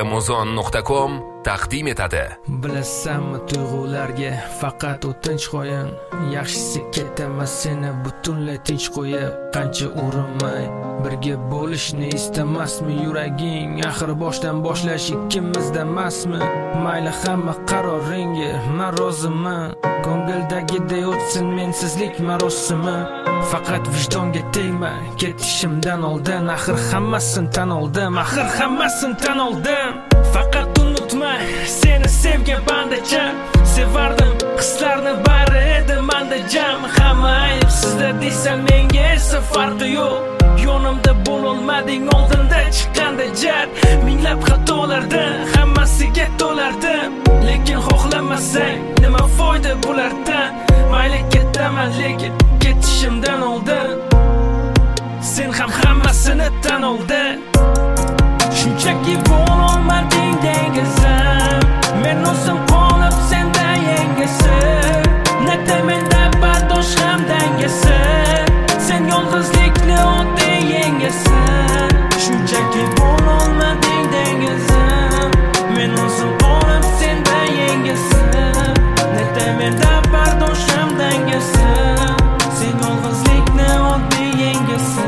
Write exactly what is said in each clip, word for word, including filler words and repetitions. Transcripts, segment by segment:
muzon nuqta com taqdim etadi. Bilasanmi tuyg'ularga faqat o'tinch qo'yin, yaxshisi ketaman seni butunlay tinch qo'yib. Qancha urinmay birga bo'lishni istamasmi yuraging? Axir boshdan boshlash ikkimizda emasmi? Mayli hamma qaroringga men roziman, ko'ngildagiday o'tsin mensizlik marosimi. Faqat vijdonga tegma ketishimdan oldin, axir hammasini tan oldim, axir hammasini tan oldim. Faqat unutma seni sevgan bandacha, sevardim hislarni bari edi manda jam. Hamma ayb sizda deysan menga esa farqi yo'q, yonimda bo'lolmading oldinda chiqqanda jar. Minglab xatolardan hammasiga to'lardim, lekin xohlamasang nima foyda bulardan? Mayli ketaman lekin ketishimdan oldin sen ham hammasini tan olding. Shunchaki bo'lolmading dengizim, men o'zim qolib senda yengisi. Netamenda bardosh ham dangasi, sen yolg'izlikni o'tding yengasi. Shunchaki bo'lolmading dengizim, men o'zim qolib senda yengisi. Netamenda bardosh ham dangasi, sen yolg'izlikni o'tding yengasi.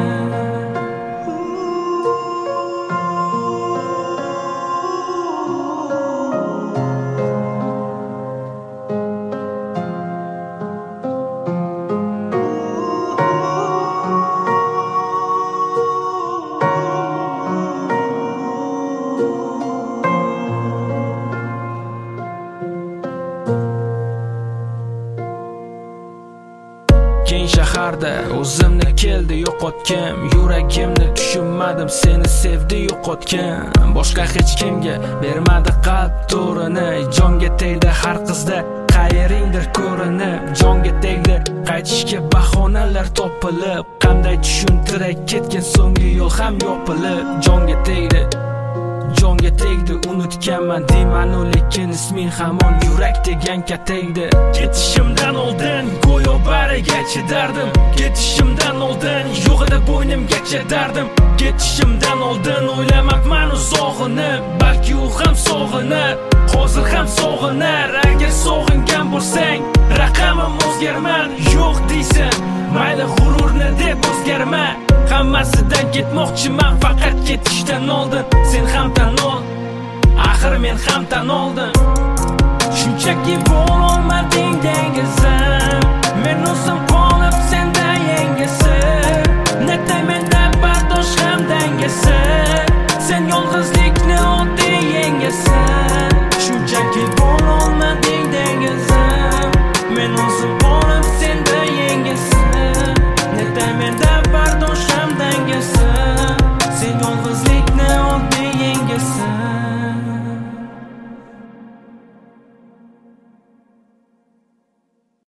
Keng shaharda o'zimni keldi yo'qotgan, yuragimni tushunmadim seni sevdi yo'qotgan. Boshqa hech kimga bermadi qalb to'rini, jonga tegdi har qizda qayringdir ko'rinib. Jonga tegdi qaytishga bahonalar topilib, qanday tushuntiray ketgan so'nggi yo'l ham yopilib. Jonga tegdi jonga tegdi unutganman deyman, lekin isming hamon yurak deganka tegdi. Ketishimdan oldin go'yo bariga chidardim, ketishimdan oldin yo'g'ida bo'ynimgacha dardim. Ketishimdan oldin o'ylamabman uzog'ini, balki u ham sog'inar, hozir ham sog'inar. Agar sog'ingan bo'lsang raqamim o'zgarman, yo'q deysan mayli g'ururni deb o'zgarma. Hammasidan ketmoqchiman faqat ketishdan oldin, sen ham tan ol, axir men ham tan oldim. Shunchaki bo'lolmading dengizim, men o'zim qolib senda yengisi. Netamenda bardosh ham dangasi,